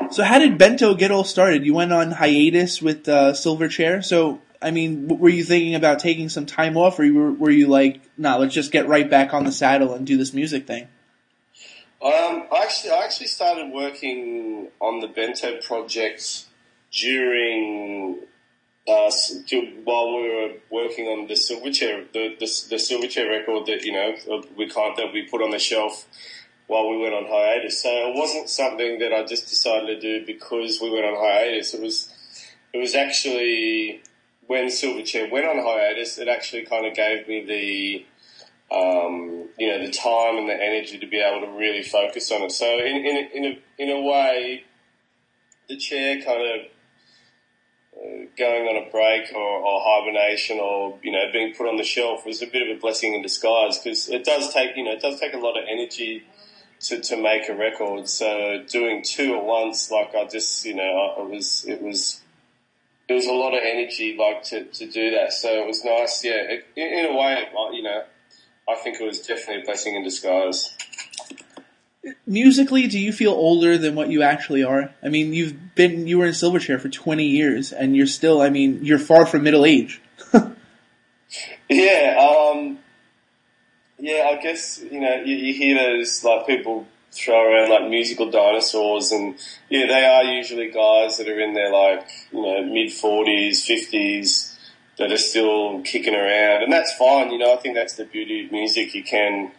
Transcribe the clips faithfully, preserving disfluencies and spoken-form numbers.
So how did Bento get all started? You went on hiatus with uh, Silverchair. So, I mean, were you thinking about taking some time off, or you were, were you like, nah, let's just get right back on the saddle and do this music thing? Um, I actually, I actually started working on the Bento project during, uh, while we were working on the Silverchair, the, the, the Silverchair record that, you know, we kind that we put on the shelf while we went on hiatus. So it wasn't something that I just decided to do because we went on hiatus. It was, it was actually when Silverchair went on hiatus, it actually kind of gave me the, Um, you know, the time and the energy to be able to really focus on it. So in, in, in a, in a way, the chair kind of uh, going on a break or, or hibernation or, you know, being put on the shelf was a bit of a blessing in disguise, because it does take, you know, it does take a lot of energy to, to make a record. So doing two at once, like I just, you know, it was, it was, it was a lot of energy, like to, to do that. So it was nice. Yeah. It, in, in a way, you know, I think it was definitely a blessing in disguise. Musically, do you feel older than what you actually are? I mean, you've been, you were in Silverchair for twenty years, and you're still, I mean, you're far from middle age. yeah, um, yeah, I guess, you know, you, you hear those, like, people throw around, like, musical dinosaurs, and, yeah, they are usually guys that are in their, like, you know, mid-forties, fifties, that are still kicking around, and that's fine, you know, I think that's the beauty of music. You can,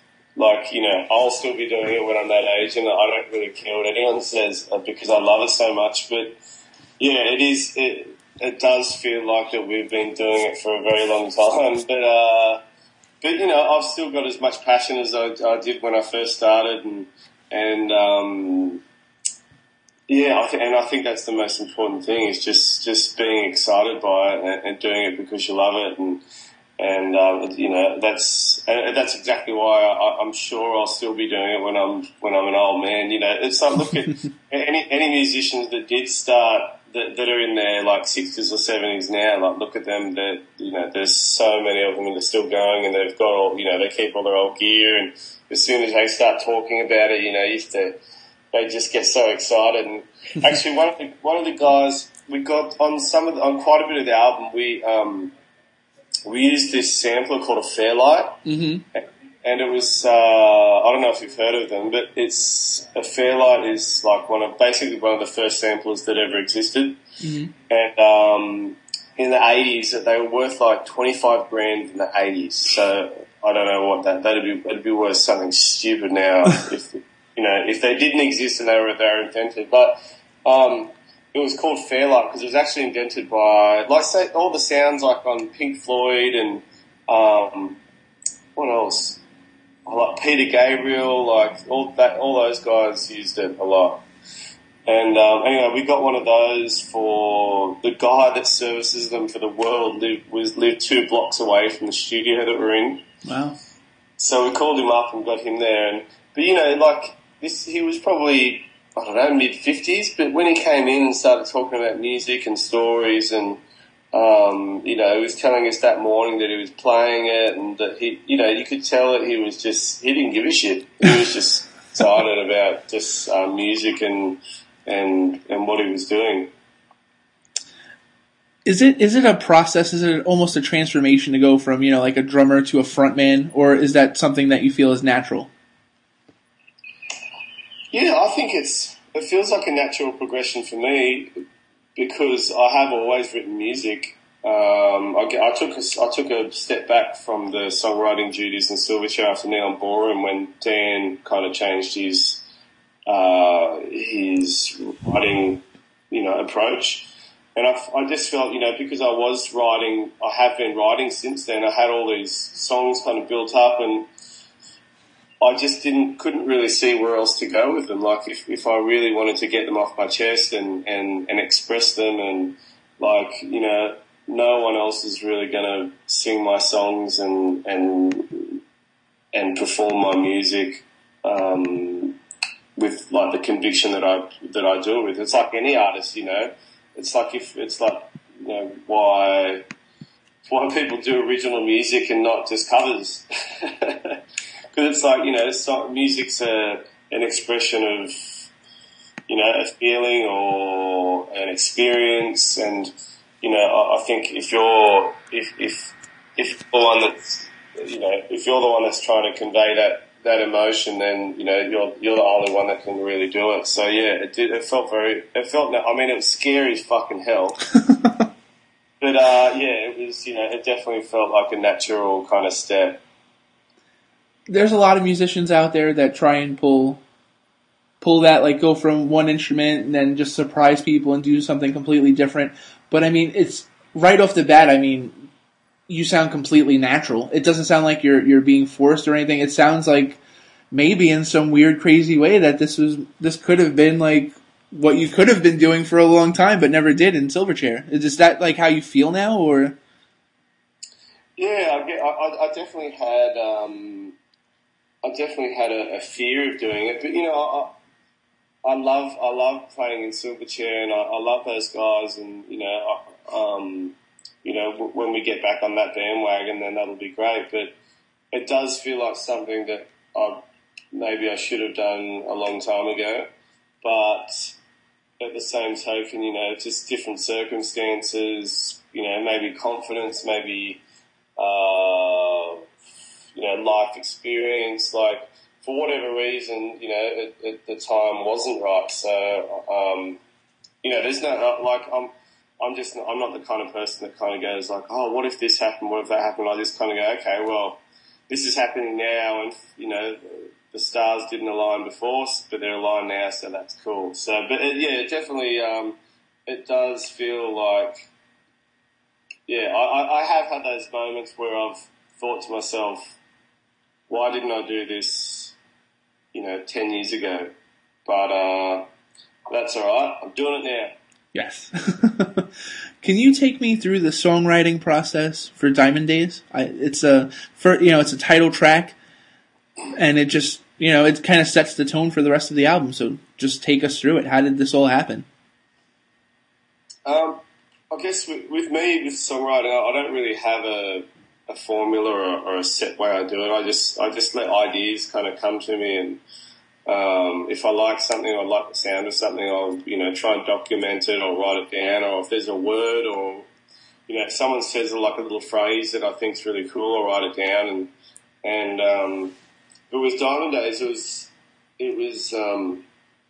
like, you know, I'll still be doing it when I'm that age, and I don't really care what anyone says because I love it so much, but, yeah, it is, it, it does feel like that we've been doing it for a very long time, but, uh, but, you know, I've still got as much passion as I, I did when I first started, and, and, um, yeah, I th- and I think that's the most important thing, is just, just being excited by it and, and doing it because you love it, and and um, you know that's and that's exactly why I, I'm sure I'll still be doing it when I'm when I'm an old man. You know, it's like, look at any any musicians that did start that, that are in their like sixties or seventies now. Like, look at them. That, you know, there's so many of them that are still going, and they've got all, you know, they keep all their old gear, and as soon as they start talking about it, you know, you used to. They just get so excited. And actually, one of the one of the guys we got on some of the, on quite a bit of the album, we um we used this sampler called a Fairlight, mm-hmm. and it was uh, I don't know if you've heard of them, but it's a Fairlight is like one of basically one of the first samplers that ever existed, mm-hmm. and um in the eighties they were worth like twenty-five grand in the eighties. So I don't know what that that'd be it'd be worth something stupid now if. You know, if they didn't exist and they were, they were invented. But um, it was called Fairlight because it was actually invented by, like, say, all the sounds like on Pink Floyd and um, what else? Like Peter Gabriel, like all that, all those guys used it a lot. And um, anyway, we got one of those for the guy that services them for the world. Lived, was lived two blocks away from the studio that we're in. Wow! So we called him up and got him there. And but you know, like. This, he was probably, I don't know, mid-fifties, but when he came in and started talking about music and stories and, um, you know, he was telling us that morning that he was playing it and that he, you know, you could tell that he was just, he didn't give a shit. He was just excited about just um, music and, and, and what he was doing. Is it, is it a process, is it almost a transformation to go from, you know, like a drummer to a frontman, or is that something that you feel is natural? Yeah, I think it's, it feels like a natural progression for me because I have always written music. Um, I, I took a, I took a step back from the songwriting duties in Silverchair after Neon Ballroom when Dan kind of changed his, uh, his writing, you know, approach. And I, I just felt, you know, because I was writing, I have been writing since then, I had all these songs kind of built up and I just didn't, couldn't really see where else to go with them. Like if, if I really wanted to get them off my chest and, and, and express them and like, you know, no one else is really going to sing my songs and, and, and perform my music, um, with like the conviction that I, that I do it with. It's like any artist, you know, it's like if, it's like, you know, why, why people do original music and not just covers. Because it's like, you know, it's not, music's a, an expression of you know, a feeling or an experience. And, you know, I, I think if you're, if, if, if you're the one that's, you know, if you're the one that's trying to convey that, that emotion, then, you know, you're, you're the only one that can really do it. So yeah, it did, it felt very, it felt, I mean, it was scary as fucking hell. But, uh, yeah, it was, you know, it definitely felt like a natural kind of step. There's a lot of musicians out there that try and pull, pull that, like go from one instrument and then just surprise people and do something completely different. But I mean, it's right off the bat, I mean, you sound completely natural. It doesn't sound like you're, you're being forced or anything. It sounds like maybe in some weird, crazy way that this was, this could have been like, what you could have been doing for a long time but never did in Silverchair. Is that like how you feel now, or? Yeah, I, get, I, I definitely had, um, I definitely had a, a fear of doing it, but you know, I, I love, I love playing in Silverchair, and I, I love those guys, and you know, I, um, you know, w- when we get back on that bandwagon, then that'll be great. But it does feel like something that I maybe I should have done a long time ago, but at the same token, you know, just different circumstances, you know, maybe confidence, maybe, uh, you know, life experience, like, for whatever reason, you know, it, it, the time wasn't right. So, um, you know, there's no, like, I'm, I'm just, I'm not the kind of person that kind of goes like, oh, what if this happened? What if that happened? I just kind of go, okay, well, this is happening now, and, you know, the stars didn't align before, but they're aligned now, so that's cool. So, but it, yeah, it definitely, um, it does feel like, yeah, I, I have had those moments where I've thought to myself, why didn't I do this, you know, ten years ago? But, uh, that's alright. I'm doing it now. Yes. Can you take me through the songwriting process for Diamond Days? I, it's a, for, you know, it's a title track. And it just, you know, it kind of sets the tone for the rest of the album. So just take us through it. How did this all happen? Um, I guess with, with me, with songwriting, I don't really have a, a formula or, or a set way I do it. I just, I just let ideas kind of come to me, and um, if I like something, I like the sound of something, I'll, you know, try and document it or write it down. Or if there's a word, or, you know, if someone says like a little phrase that I think's really cool, I'll write it down. And and um, But with Diamond Days, it was, it was, um,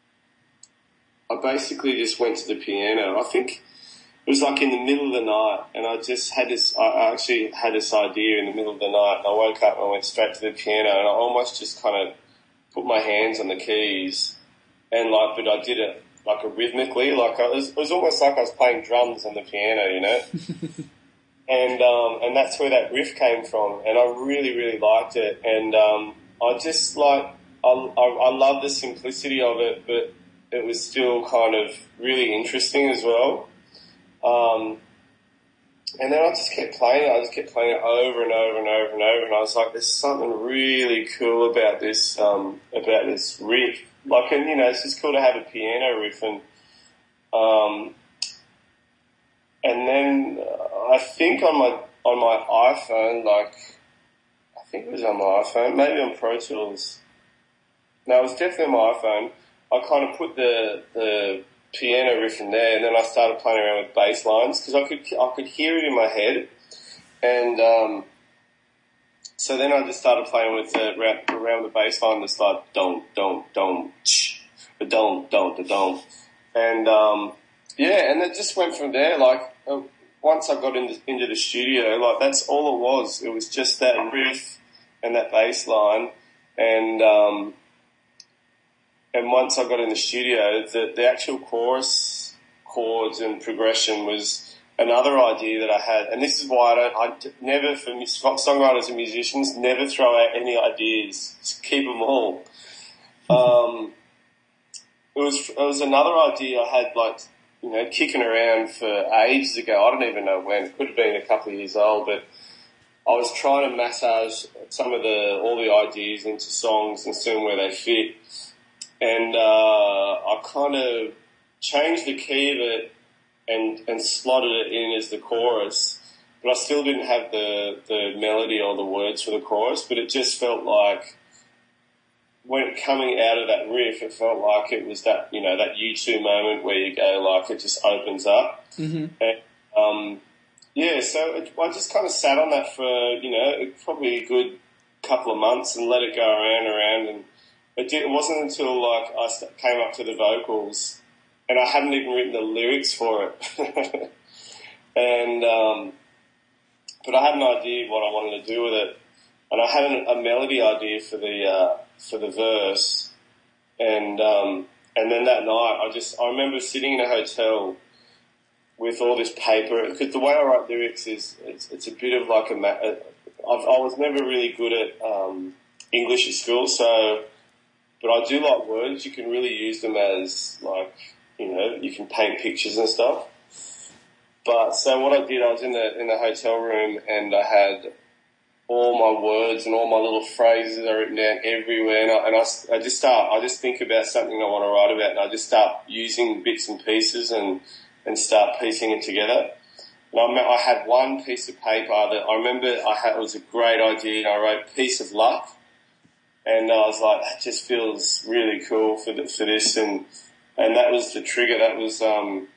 I basically just went to the piano. I think it was like in the middle of the night, and I just had this, I actually had this idea in the middle of the night, and I woke up and I went straight to the piano, and I almost just kind of put my hands on the keys, and like, but I did it like a rhythmically, like I was, it was almost like I was playing drums on the piano, you know? and, um, and that's where that riff came from, and I really, really liked it, and, um, I just like, I, I, I love the simplicity of it, but it was still kind of really interesting as well. Um, and then I just kept playing it. I just kept playing it over and over and over and over. And I was like, there's something really cool about this, um, about this riff. Like, and you know, it's just cool to have a piano riff. And, um, and then uh, I think on my, on my iPhone, like, I think it was on my iPhone, maybe on Pro Tools. No, it was definitely on my iPhone. I kind of put the, the piano riff in there, and then I started playing around with bass lines, because I could, I could hear it in my head. And, um, so then I just started playing with the, around, around the bass line, just like, dong, dong, dong, ch, the dong, dong, the dong. And, um, yeah, and it just went from there, like, uh, once I got in the, into the studio, like, that's all it was. It was just that riff and that bass line, and, um, and once I got in the studio, the, the actual chorus chords and progression was another idea that I had. And this is why I don't, I never, for songwriters and musicians, never throw out any ideas. Just keep them all. Um, it was, it was another idea I had, like, you know, kicking around for ages ago. I don't even know when. It could have been a couple of years old, but I was trying to massage some of the, all the ideas into songs and seeing where they fit. And, uh, I kind of changed the key of it and, and slotted it in as the chorus, but I still didn't have the, the melody or the words for the chorus, but it just felt like when coming out of that riff, it felt like it was that, you know, that U two moment where you go like it just opens up. Mm-hmm. And, um, yeah, so it, I just kind of sat on that for, you know, probably a good couple of months and let it go around and around. And it, did, it wasn't until like I st- came up to the vocals and I hadn't even written the lyrics for it. and, um, but I had an idea what I wanted to do with it. And I had an, a melody idea for the, uh, for the verse. And, um, and then that night I just, I remember sitting in a hotel with all this paper, because the way I write lyrics is, it's, it's a bit of like a, a I've, I was never really good at, um, English at school, so, but I do like words. You can really use them as like, you know, you can paint pictures and stuff. But, so what I did, I was in the, in the hotel room and I had all my words and all my little phrases are written down everywhere, and I, and I, I just start, I just think about something I want to write about, and I just start using bits and pieces and, and start piecing it together. And I, I had one piece of paper that I remember I had, it was a great idea, and I wrote "Piece of Luck," and I was like, that just feels really cool for the, for this, and and that was the trigger. That was um,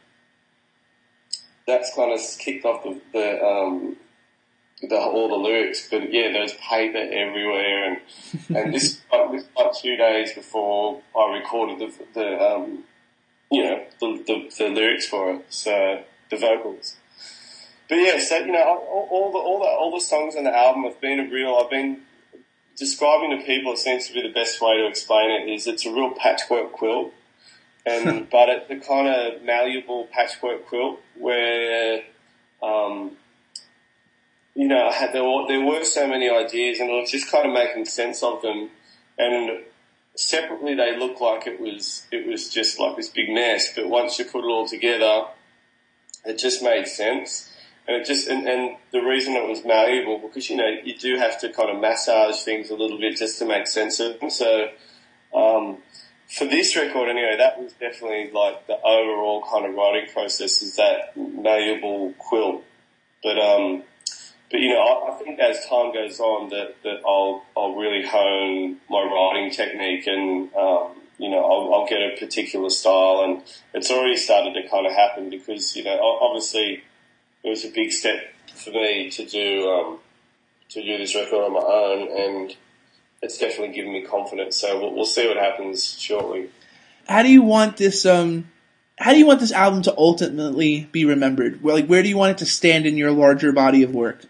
that's kind of kicked off the, the um. The, all the lyrics, but yeah, there's paper everywhere, and and this like, this like two days before I recorded the the um you know the, the the lyrics for it, so the vocals. But yeah, so you know all, all the all the all the songs on the album have been a real. I've been describing to people. It seems to be the best way to explain it is it's a real patchwork quilt, and but it's a kind of malleable patchwork quilt where um. You know, I had, there, were, there were so many ideas and I was just kind of making sense of them, and separately they looked like it was, it was just like this big mess, but once you put it all together, it just made sense. And it just, and, and the reason it was malleable, because, you know, you do have to kind of massage things a little bit just to make sense of them. So, um, for this record anyway, that was definitely like the overall kind of writing process is that malleable quilt. But, um, But you know, I, I think as time goes on, that, that I'll I'll really hone my writing technique, and um, you know, I'll, I'll get a particular style, and it's already started to kind of happen because you know, obviously, it was a big step for me to do um, to do this record on my own, and it's definitely given me confidence. So we'll, we'll see what happens shortly. How do you want this? Um, how do you want this album to ultimately be remembered? Well, like, where do you want it to stand in your larger body of work?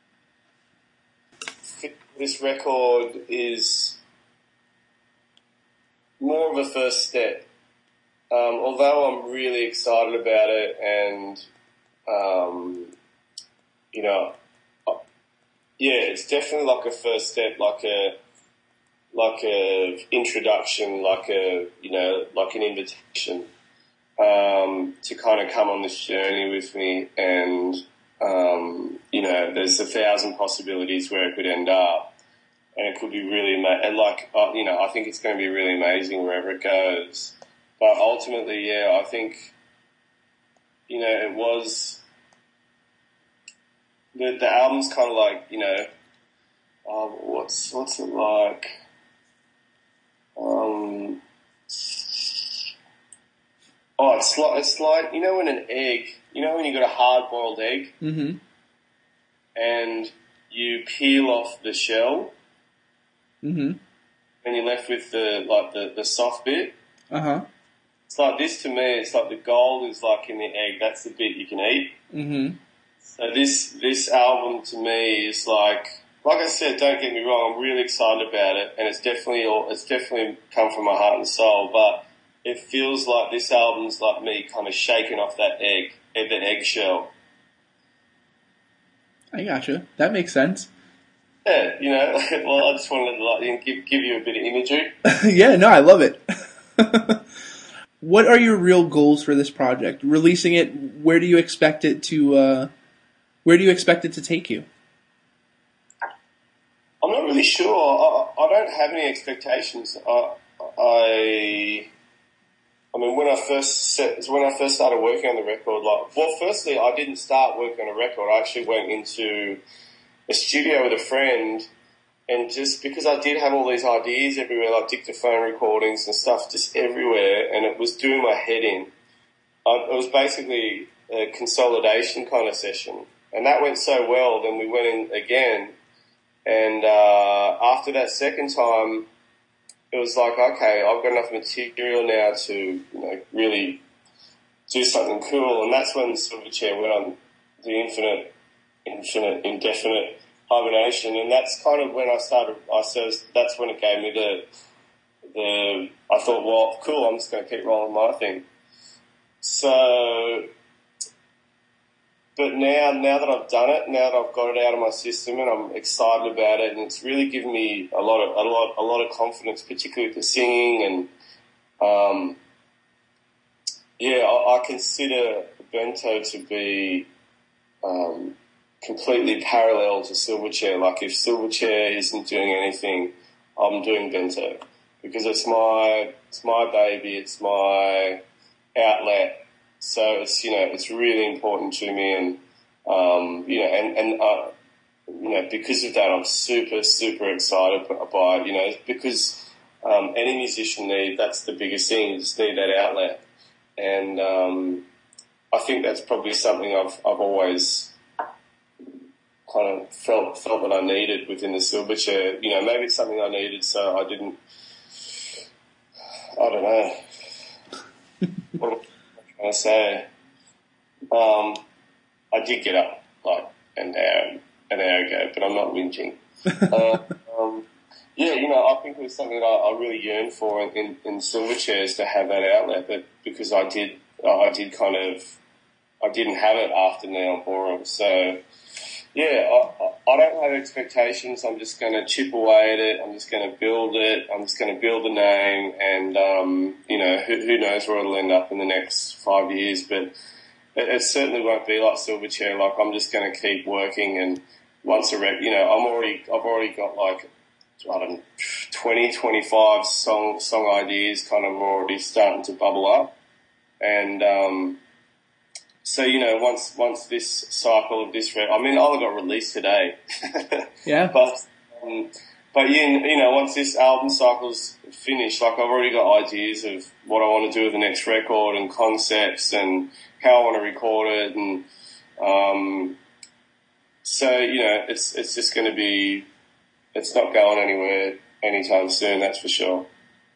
This record is more of a first step. Um, although I'm really excited about it, and um, you know, yeah, it's definitely like a first step, like a like a introduction, like a you know, like an invitation um, to kind of come on this journey with me, and um, you know, there's a thousand possibilities where it could end up. And it could be really, ama- and like, uh, you know, I think it's going to be really amazing wherever it goes. But ultimately, yeah, I think, you know, it was, the, the album's kind of like, you know, uh, what's, what's it like? Um, oh, it's like, it's like, you know, when an egg, you know, when you got a hard boiled egg mm-hmm. and you peel off the shell. Mm-hmm. And you're left with the like the, the soft bit. Uh huh. It's like this to me. It's like the gold is like in the egg. That's the bit you can eat. Mm-hmm. So this this album to me is like like I said. Don't get me wrong. I'm really excited about it, and it's definitely all, it's definitely come from my heart and soul. But it feels like this album's like me kind of shaking off that egg, the eggshell. I gotcha. That makes sense. Yeah, you know, well, I just wanted to like, give give you a bit of imagery. Yeah, no, I love it. What are your real goals for this project? Releasing it, where do you expect it to? Uh, where do you expect it to take you? I'm not really sure. I, I don't have any expectations. I, I, I mean, when I first set, when I first started working on the record, like, well, firstly, I didn't start working on a record. I actually went into a studio with a friend, and just because I did have all these ideas everywhere, like dictaphone recordings and stuff just everywhere, and it was doing my head in. I, it was basically a consolidation kind of session. And that went so well, then we went in again. And uh, after that second time, it was like, okay, I've got enough material now to, you know, really do something cool. And that's when Silverchair went on the infinite, infinite, indefinite hibernation. And that's kind of when I started, I says, that's when it gave me the, the, I thought, well, cool, I'm just going to keep rolling my thing. So, but now, now that I've done it, now that I've got it out of my system and I'm excited about it, and it's really given me a lot of, a lot, a lot of confidence, particularly with the singing, and, um, yeah, I, I consider Bento to be, um, completely parallel to Silverchair. Like if Silverchair isn't doing anything, I'm doing Bento because it's my, it's my baby, it's my outlet. So it's, you know, it's really important to me, and, um, you know, and, and, uh, you know, because of that, I'm super, super excited by it, you know, because, um, any musician need, that's the biggest thing, you just need that outlet. And, um, I think that's probably something I've, I've always kind of felt, felt that I needed within the Silverchair. You know, maybe it's something I needed, so I didn't, I don't know. What, I say, um, I did get up like an hour, an hour ago, but I'm not whinging. uh, um, yeah, you know, I think it was something that I, I really yearned for in, in, in Silverchairs to have that outlet, but because I did, I did kind of, I didn't have it after Neon Forum. So, yeah, I, I don't have expectations. I'm just going to chip away at it. I'm just going to build it. I'm just going to build the name, and um, you know, who, who knows where it'll end up in the next five years. But it, it certainly won't be like Silverchair. Like I'm just going to keep working, and once a rec, you know, I'm already, I've already got like I don't know, twenty, twenty-five song song ideas kind of already starting to bubble up, and um. So, you know, once, once this cycle of this, I mean, I only got released today. Yeah. But, um, but you, you know, once this album cycle's finished, like I've already got ideas of what I want to do with the next record and concepts and how I want to record it. And, um, so, you know, it's, it's just going to be, it's not going anywhere anytime soon, that's for sure.